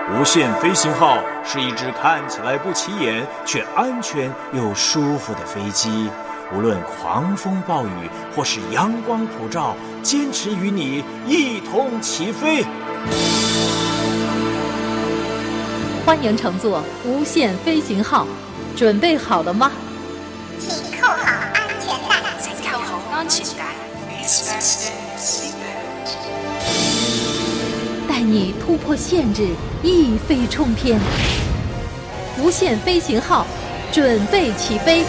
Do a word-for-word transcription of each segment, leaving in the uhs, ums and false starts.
无限飞行号是一只看起来不起眼却安全又舒服的飞机，无论狂风暴雨或是阳光普照，坚持与你一同起飞。 欢迎乘坐无限飞行号，准备好了吗？ 请扣好安全带。 请扣好安全带。 带你突破限制，一飞冲天。无限飞行号，准备起飞。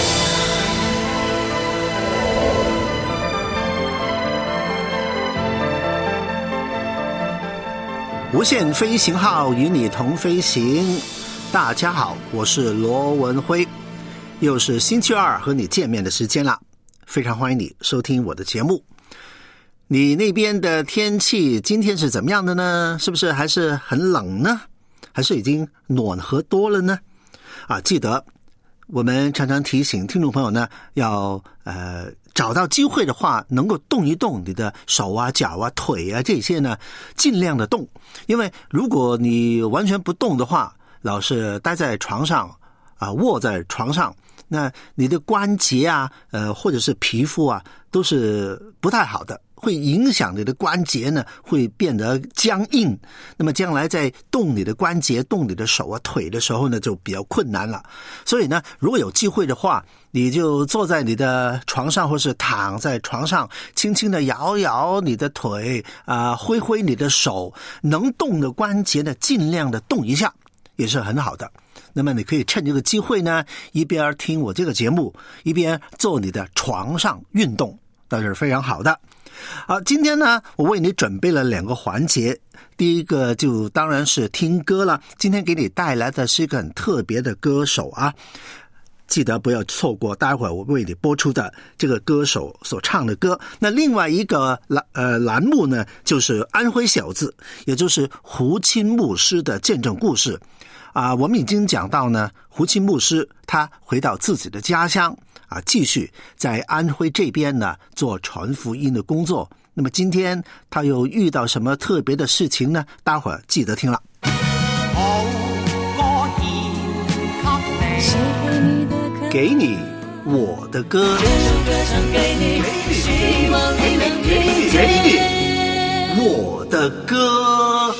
无限飞行号与你同飞行。大家好，我是罗文辉，又是星期二和你见面的时间了，非常欢迎你收听我的节目。你那边的天气今天是怎么样的呢？是不是还是很冷呢？还是已经暖和多了呢？啊，记得我们常常提醒听众朋友呢，要呃找到机会的话，能够动一动你的手啊、脚啊、腿啊这些呢，尽量的动。因为如果你完全不动的话，老是待在床上啊，卧在床上，那你的关节啊，呃，或者是皮肤啊，都是不太好的，会影响你的关节呢，会变得僵硬。那么将来在动你的关节、动你的手啊、腿的时候呢，就比较困难了。所以呢，如果有机会的话，你就坐在你的床上，或是躺在床上，轻轻的摇摇你的腿啊、呃，挥挥你的手，能动的关节呢，尽量的动一下，也是很好的。那么你可以趁这个机会呢，一边听我这个节目，一边做你的床上运动，那是非常好的。好，今天呢，我为你准备了两个环节。第一个就当然是听歌了，今天给你带来的是一个很特别的歌手啊，记得不要错过待会儿我为你播出的这个歌手所唱的歌。那另外一个呃栏目呢，就是安徽小子，也就是胡钦牧师的见证故事啊。我们已经讲到呢，胡钦牧师他回到自己的家乡啊，继续在安徽这边呢做传福音的工作。那么今天他又遇到什么特别的事情呢？待会儿記得聽啦。給你我的歌，給你給你我的歌。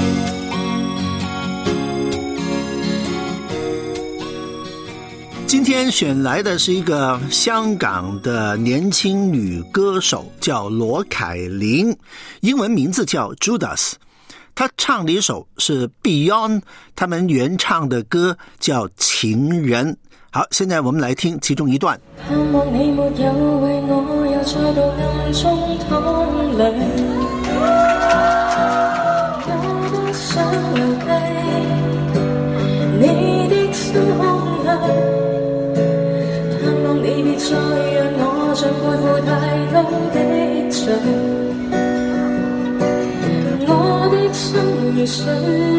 今天选来的是一个香港的年轻女歌手，叫羅凱玲，英文名字叫 Judas。 她唱的一首是 Beyond 他們原唱的歌，叫情人。好，現在我們來聽其中一段。 盼望你沒有為我又再到暗中淌淚，我不想留低你的心空虛，你別再讓我像背負太多的罪，我的心如水，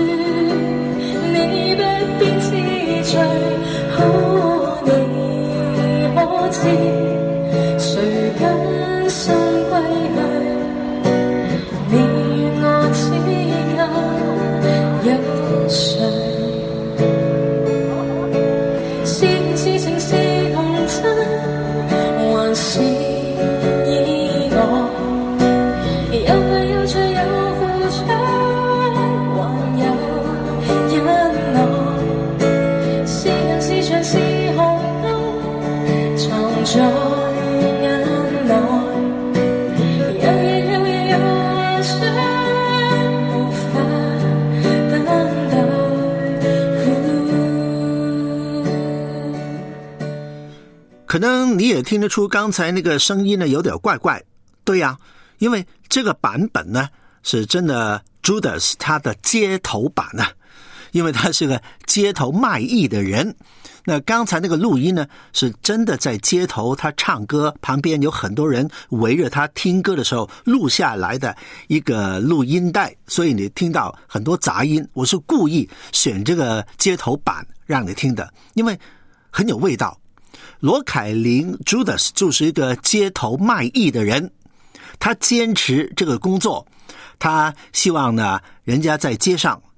你不必知罪，可你可知誰甘心歸去，你與我之間有誰？ 可能你也听得出刚才那个声音呢有点怪怪，对呀、啊，因为这个版本呢是真的 Judas 他的街头版呢、啊，因为他是个街头卖艺的人。那刚才那个录音呢是真的在街头他唱歌，旁边有很多人围着他听歌的时候录下来的一个录音带，所以你听到很多杂音，我是故意选这个街头版让你听的，因为很有味道。羅凱玲 Judas 就是一个街头卖艺的人，他坚持这个工作，他希望呢人家在街上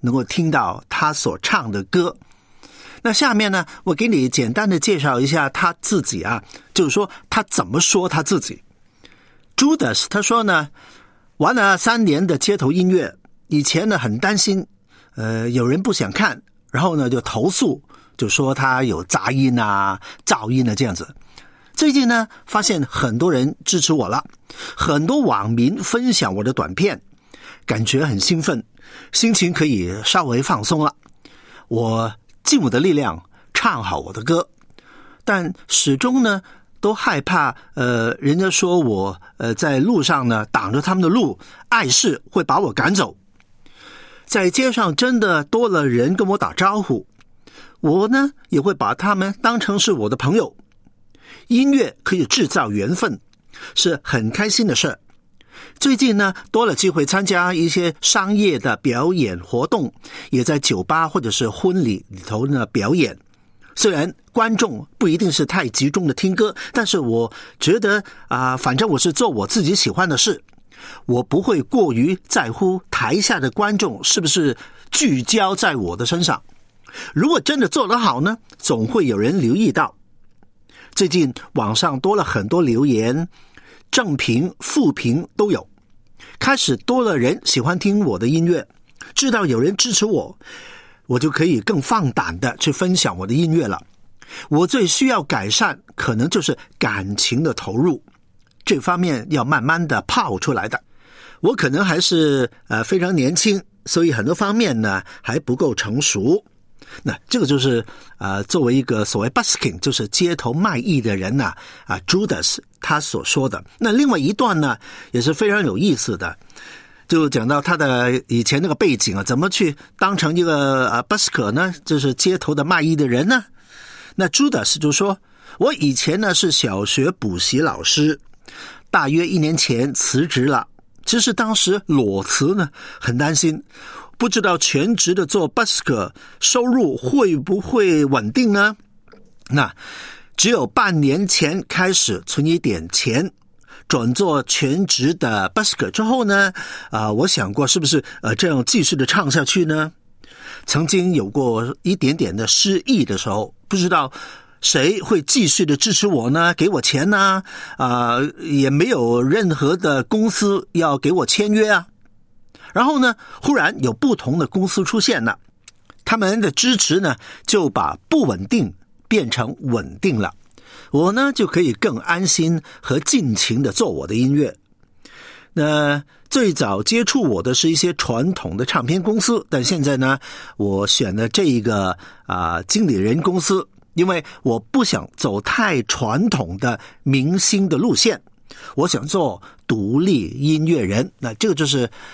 能够听到他所唱的歌。那下面呢，我给你简单的介绍一下他自己啊，就是说他怎么说他自己。Judas 他说呢，玩了三年的街头音乐，以前呢很担心，呃，有人不想看，然后呢就投诉，就说他有杂音啊、噪音啊这样子。最近呢，发现很多人支持我了，很多网民分享我的短片，感觉很兴奋，心情可以稍微放松了。我尽我的力量唱好我的歌，但始终呢都害怕，呃，人家说我呃在路上呢挡着他们的路，碍事会把我赶走。在街上真的多了人跟我打招呼，我呢也会把他们当成是我的朋友。音乐可以制造缘分，是很开心的事。最近呢，多了机会参加一些商业的表演活动，也在酒吧或者是婚礼里头呢表演。虽然观众不一定是太集中的听歌，但是我觉得啊、呃，反正我是做我自己喜欢的事，我不会过于在乎台下的观众是不是聚焦在我的身上。如果真的做得好呢，总会有人留意到。最近网上多了很多留言，正评、负评都有，开始多了人喜欢听我的音乐，知道有人支持我，我就可以更放胆的去分享我的音乐了。我最需要改善可能就是感情的投入，这方面要慢慢的泡出来的。我可能还是呃非常年轻，所以很多方面呢还不够成熟。那这个就是呃作为一个所谓 busking 就是街头卖艺的人呢啊 Judas 他所说的。那另外一段呢也是非常有意思的，就讲到他的以前那个背景啊，怎么去当成一个呃 busker 呢，就是街头的卖艺的人呢。那 Judas 就说，我以前呢是小学补习老师，大约一年前辞职了。其实当时裸辞呢很担心，不知道全职的做 busker 收入会不会稳定呢？那只有半年前开始存一点钱，转做全职的 busker 之后呢，啊、呃，我想过是不是呃这样继续的唱下去呢？曾经有过一点点的失意的时候，不知道谁会继续的支持我呢？给我钱呢？啊、呃，也没有任何的公司要给我签约啊。然后呢，忽然有不同的公司出现了，他们的支持呢，就把不稳定变成稳定了。我呢，就可以更安心和尽情的做我的音乐。那最早接触我的是一些传统的唱片公司，但现在呢，我选了这一个啊、呃、经理人公司，因为我不想走太传统的明星的路线，我想做独立音乐人。那这个就是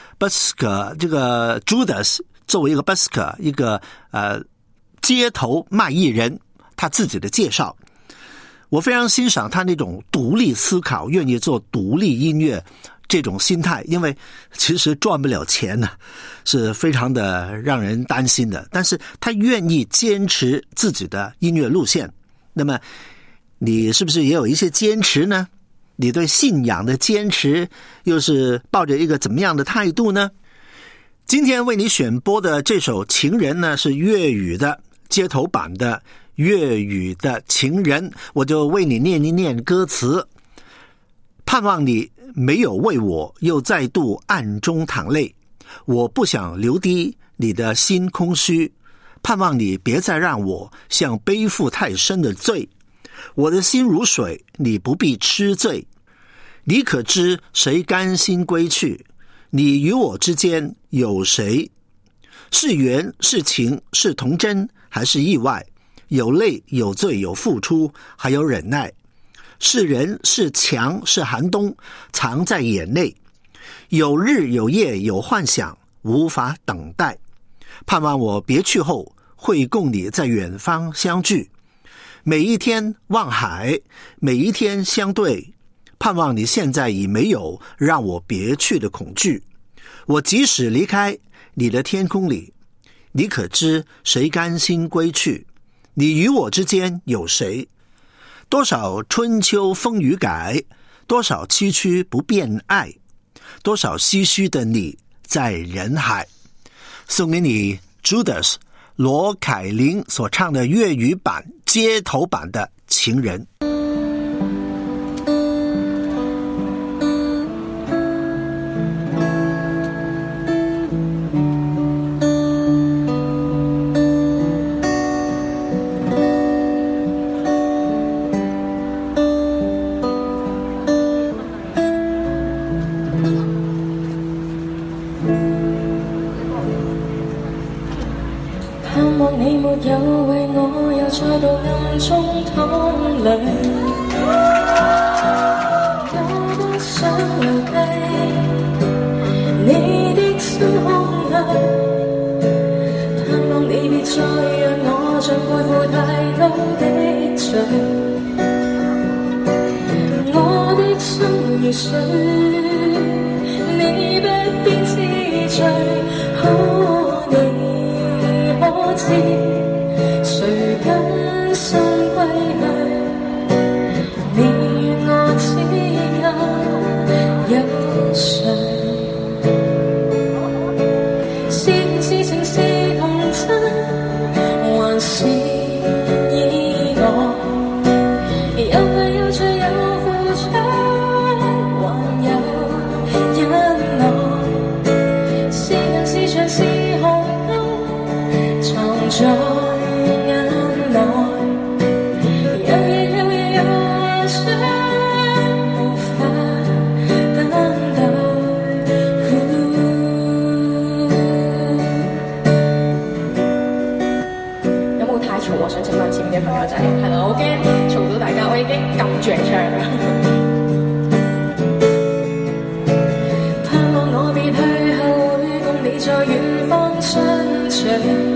busker 这个 Judas 作为一个 busker 一个呃街头卖艺人他自己的介绍。我非常欣赏他那种独立思考，愿意做独立音乐这种心态，因为其实赚不了钱呢，是非常的让人担心的。但是他愿意坚持自己的音乐路线。那么你是不是也有一些坚持呢？你对信仰的坚持又是抱着一个怎么样的态度呢？今天为你选播的这首《情人》呢，是粤语的街头版的粤语的情人，我就为你念一念歌词。盼望你没有为我又再度暗中淌泪，我不想留低你的心空虚，盼望你别再让我像背负太深的罪，我的心如水，你不必痴醉，你可知谁甘心归去，你与我之间有谁，是缘是情是童真还是意外，有泪有罪有付出还有忍耐，是人是墙是寒冬藏在眼内，有日有夜有幻想无法等待，盼望我别去后会共你在远方相聚，每一天望海每一天相对，盼望你现在已没有让我别去的恐惧，我即使离开你的天空里，你可知谁甘心归去，你与我之间有谁，多少春秋风雨改，多少崎岖不变爱，多少唏嘘的你在人海。 送给你 Judas 罗凯琳所唱的粤语版街头版的情人。 盼望你沒有為我又再度暗中淌淚，我不想留低你的心空虛，盼望你別再讓我像背負太多的罪，我的心如水，你不必知罪，可你可知誰甘心歸去？你與我之間有誰？是是情是童真，還是意外？有愛有罪有付出，還有忍耐。是人是牆是紅在眼內，有夜有夜有幻想，無法等待。有冇太嘈？我想請問前面嘅朋友仔，係啦，我驚嘈到大家，我已經撳住嚟唱啦。盼望我別去後會共你在遠方相隨。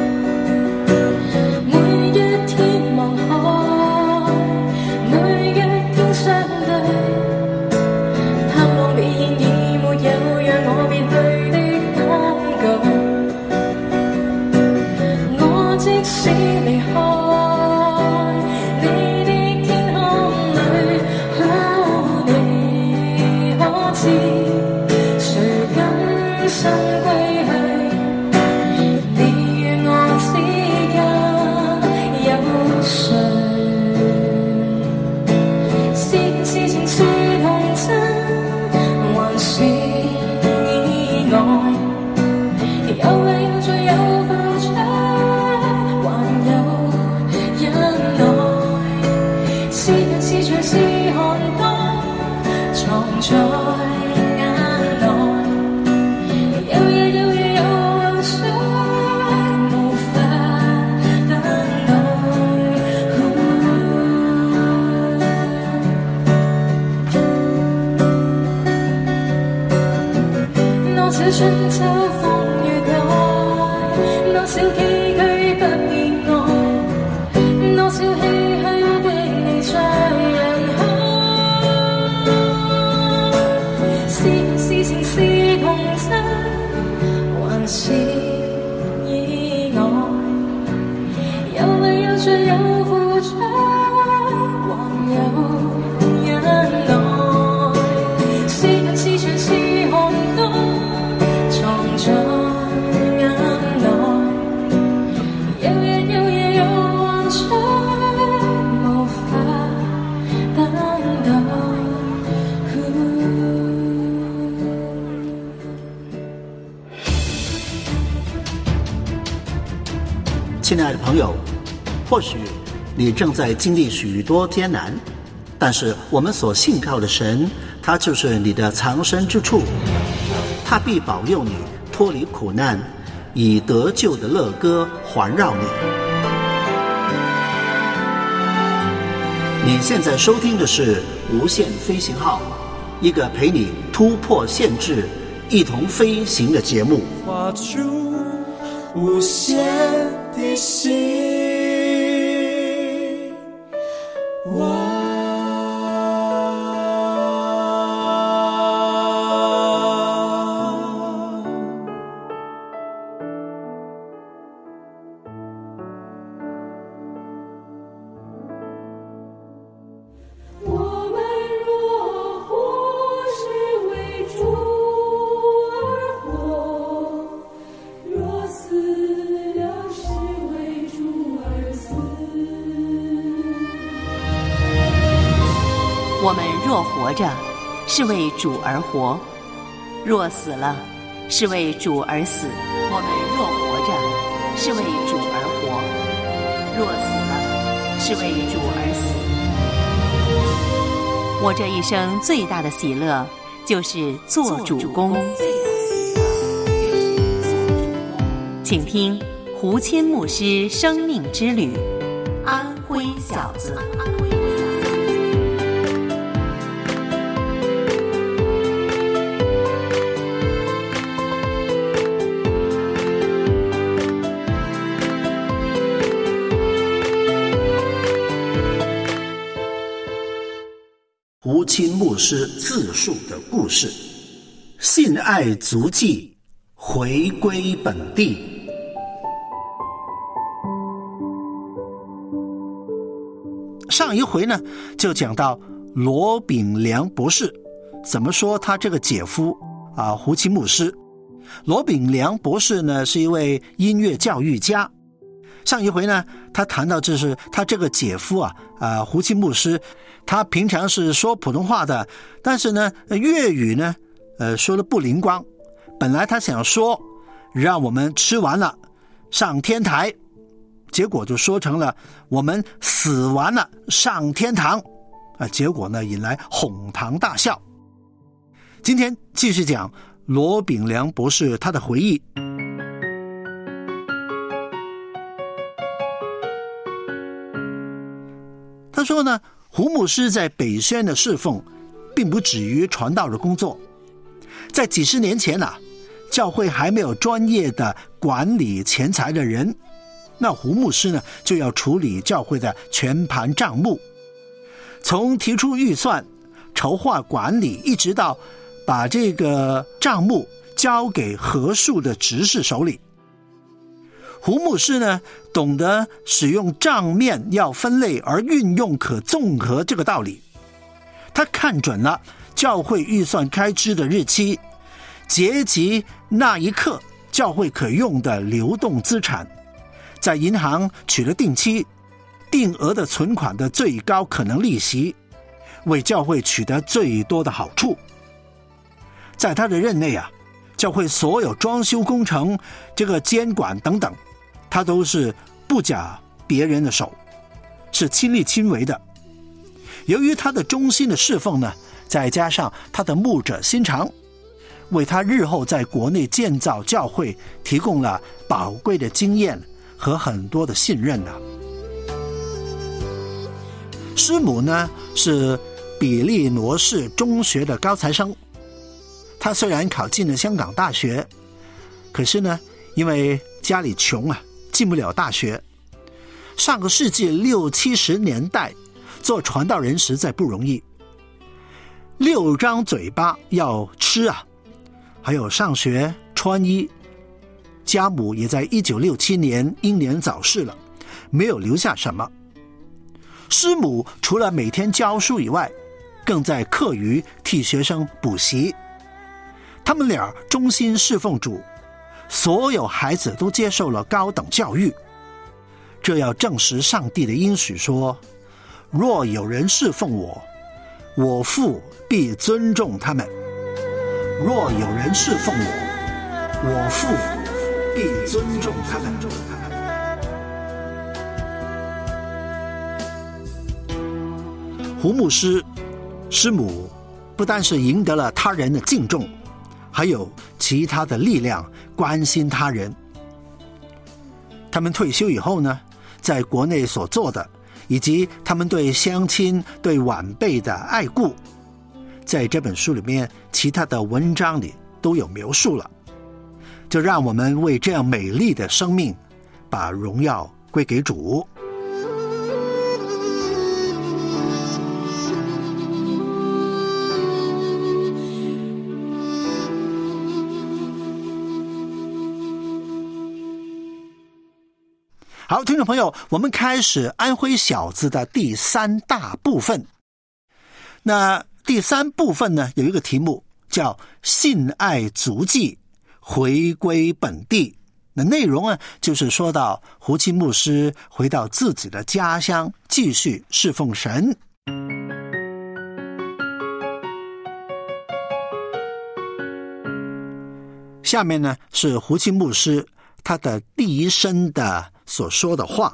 亲爱的朋友，或许你正在经历许多艰难，但是我们所信靠的神，他就是你的藏身之处，他必保佑你脱离苦难，以得救的乐歌环绕你。你现在收听的是无限飞行号，一个陪你突破限制，一同飞行的节目。 画出无限的心，哇！ 若若活着，是为主而活；若死了，是为主而死。我们若活着，是为主而活；若死了，是为主而死。我这一生最大的喜乐，就是做主公。请听胡谦牧师生命之旅，安徽小子。 胡钦牧师自述的故事：信爱足迹，回归本地。上一回呢，就讲到罗炳良博士怎么说他这个姐夫啊，胡钦牧师。罗炳良博士呢，是一位音乐教育家。上一回呢，他谈到这是他这个姐夫啊，啊胡钦牧师，他平常是说普通话的，但是呢，粤语呢，呃，说的不灵光。本来他想说，让我们吃完了上天台，结果就说成了我们死完了上天堂，啊，结果呢引来哄堂大笑。今天继续讲罗炳良博士他的回忆。他说呢，胡牧师在北宣的侍奉并不止于传道的工作。在几十年前啊，教会还没有专业的管理钱财的人，那胡牧师呢就要处理教会的全盘账目，从提出预算、筹划管理，一直到把这个账目交给合数的执事手里。胡牧师呢，懂得使用账面要分类而运用可综合这个道理。他看准了教会预算开支的日期，截及那一刻教会可用的流动资产，在银行取了定期、定额的存款的最高可能利息，为教会取得最多的好处。在他的任内啊，教会所有装修工程、这个监管等等，他都是不假别人的手，是亲力亲为的。由于他的忠心的侍奉呢，再加上他的牧者心肠，为他日后在国内建造教会提供了宝贵的经验和很多的信任呢。师母呢是比利挪士中学的高材生，他虽然考进了香港大学，可是呢，因为家里穷啊，进不了大学。上个世纪六七十年代，做传道人实在不容易，六张嘴巴要吃啊，还有上学、穿衣。家母也在一九六七年英年早逝了，没有留下什么。师母除了每天教书以外，更在课余替学生补习。他们俩忠心侍奉主，所有孩子都接受了高等教育。这要证实上帝的应许说，若有人侍奉我，我父必尊重他们。若有人侍奉我，我父必尊重他们。胡牧师师母不但是赢得了他人的敬重，还有其他的力量关心他人。他们退休以后呢，在国内所做的，以及他们对乡亲、对晚辈的爱顾，在这本书里面其他的文章里都有描述了。就让我们为这样美丽的生命把荣耀归给主。好，听众朋友，我们开始安徽小子的第三大部分。那第三部分呢，有一个题目叫信爱足迹，回归本地。那内容呢，就是说到胡钦牧师回到自己的家乡，继续侍奉神。 下面呢是胡清牧师他的第一声的所说的话。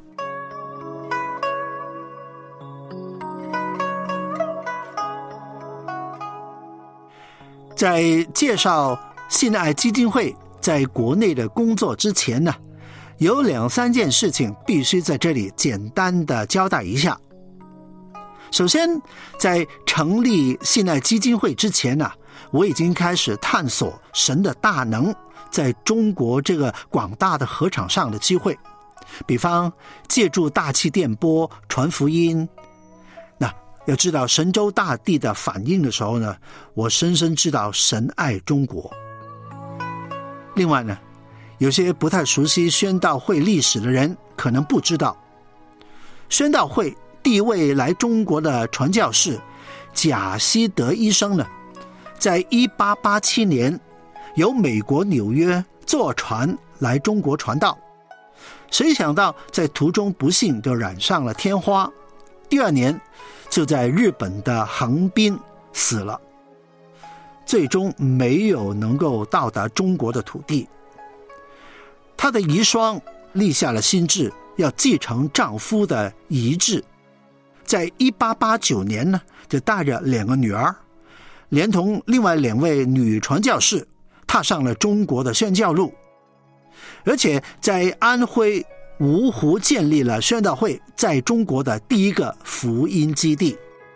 在介绍信爱基金会在国内的工作之前呢，有两三件事情必须在这里简单的交代一下。首先，在成立信爱基金会之前呢，我已经开始探索神的大能在中国这个广大的禾场上的机会，比方借助大气电波传福音。那要知道神州大地的反应的时候呢，我深深知道神爱中国。另外呢，有些不太熟悉宣道会历史的人可能不知道，宣道会第一位来中国的传教士贾希德医生呢，在一八八七年由美国纽约坐船来中国传道，谁想到在途中不幸就染上了天花，第二年就在日本的横滨死了，最终没有能够到达中国的土地。她的遗孀立下了心志，要继承丈夫的遗志，在一八八九年呢，就带着两个女儿，连同另外两位女传教士，踏上了中国的宣教路，而且在安徽芜湖建立了宣道会在中国的第一个福音基地。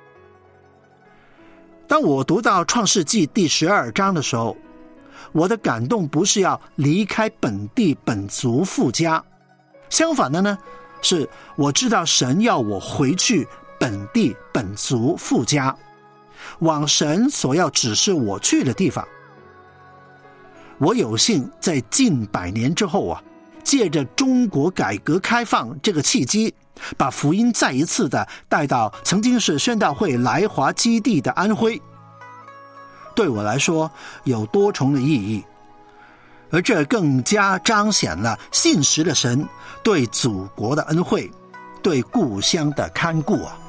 当我读到创世纪第十二章的时候，我的感动不是要离开本地本族父家，相反的呢，是我知道神要我回去本地本族父家，往神所要指示我去的地方。我有幸在近百年之后啊，借着中国改革开放这个契机，把福音再一次的带到曾经是宣道会来华基地的安徽。对我来说有多重的意义，而这更加彰显了信实的神对祖国的恩惠，对故乡的看顾啊。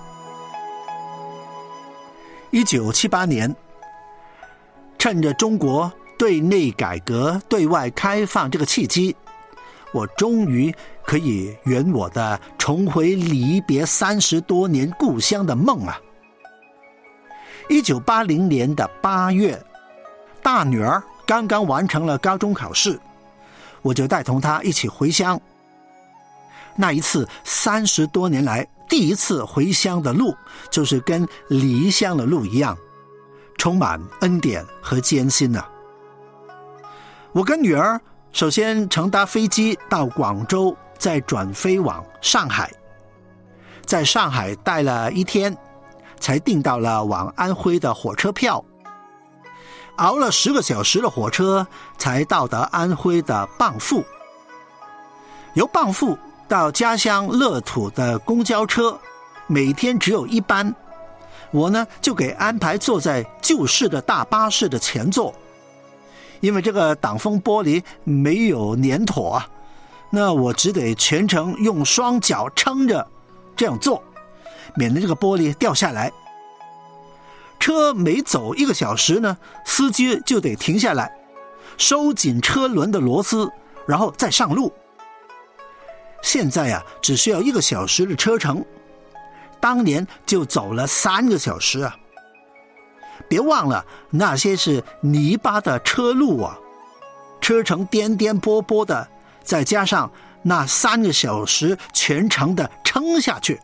一九七八年，趁着中国对内改革对外开放这个契机，我终于可以圆我的重回离别三十多年故乡的梦啊。一九八零年的八月，大女儿刚刚完成了高中考试，我就带同她一起回乡。那一次三十多年来第一次回乡的路，就是跟离乡的路一样，充满恩典和艰辛啊。我跟女儿首先乘搭飞机到广州，再转飞往上海，在上海待了一天，才订到了往安徽的火车票，熬了十个小时的火车才到达安徽的蚌埠。由蚌埠到家乡乐土的公交车每天只有一班，我呢就给安排坐在旧式的大巴士的前座，因为这个挡风玻璃没有粘妥啊，那我只得全程用双脚撑着这样做，免得这个玻璃掉下来。车每走一个小时呢，司机就得停下来收紧车轮的螺丝，然后再上路。现在啊，只需要一个小时的车程，当年就走了三个小时啊。别忘了那些是泥巴的车路啊，车程颠颠簸簸的，再加上那三个小时全程的撑下去，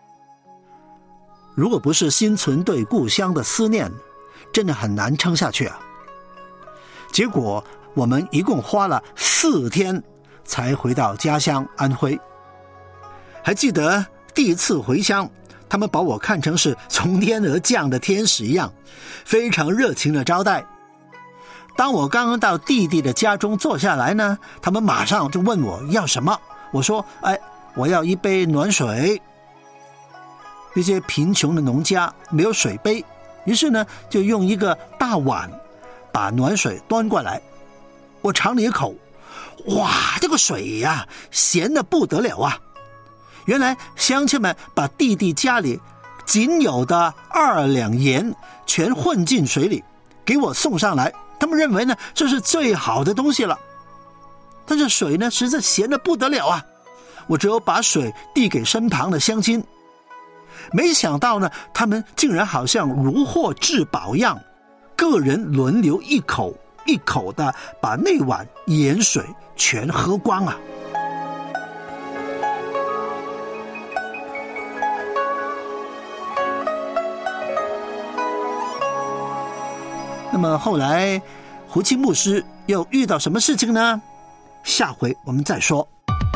如果不是心存对故乡的思念，真的很难撑下去啊。结果我们一共花了四天才回到家乡安徽。还记得第一次回乡，他们把我看成是从天而降的天使一样，非常热情的招待。当我刚刚到弟弟的家中坐下来呢，他们马上就问我要什么。我说哎，我要一杯暖水。一些贫穷的农家没有水杯，于是呢就用一个大碗把暖水端过来。我尝了一口，哇，这个水呀、啊、咸得不得了啊。原来乡亲们把弟弟家里仅有的二两盐全混进水里给我送上来， 他们认为呢这是最好的东西了。但是水呢实在咸得不得了啊，我只有把水递给身旁的乡亲。没想到呢他们竟然好像如获至宝一样，个人轮流一口一口的把那碗盐水全喝光啊。那么后来胡七牧师又遇到什么事情呢？下回我们再说。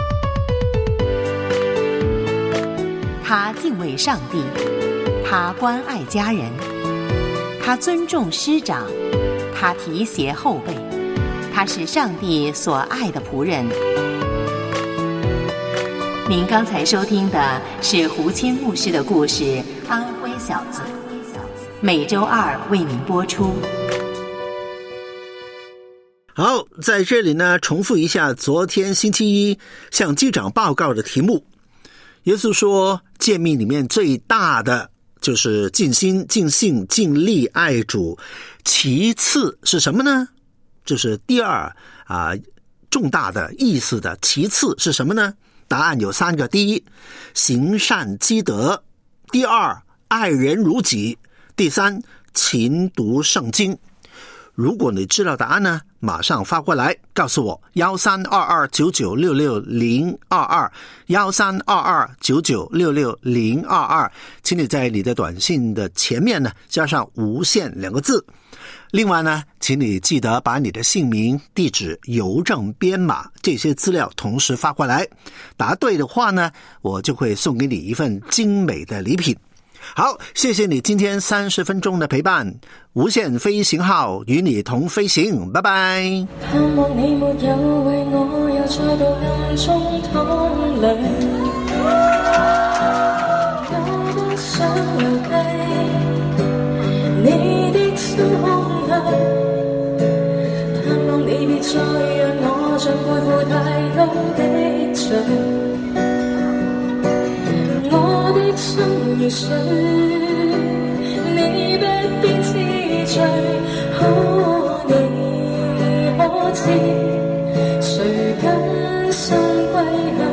他敬畏上帝，他关爱家人，他尊重师长，他提携后辈，他是上帝所爱的仆人。您刚才收听的是胡谦牧师的故事《安徽小子》，每周二为您播出。 好，在这里呢重复一下昨天星期一向机长报告的题目。耶稣说诫命里面最大的就是尽心尽性尽力爱主，其次是什么呢？就是第二啊、呃、重大的意思的其次是什么呢？答案有三个：第一，行善积德；第二，爱人如己；第三，勤读圣经。如果你知道答案呢，马上发过来告诉我，幺三二二九九六六零二二，幺三二二九九六六零二二，请你在你的短信的前面呢加上无限两个字。另外呢，请你记得把你的姓名、地址、邮政编码这些资料同时发过来。答对的话呢，我就会送给你一份精美的礼品。好，谢谢你今天三十分钟的陪伴，无限飞行號與你同飛行，拜拜。 盼望你沒有為我又再度暗中淌淚，我不想留低你的心空虛，盼望你別再讓我像背負太多的罪，心如水，你不必知罪，可你可知，誰甘心歸去？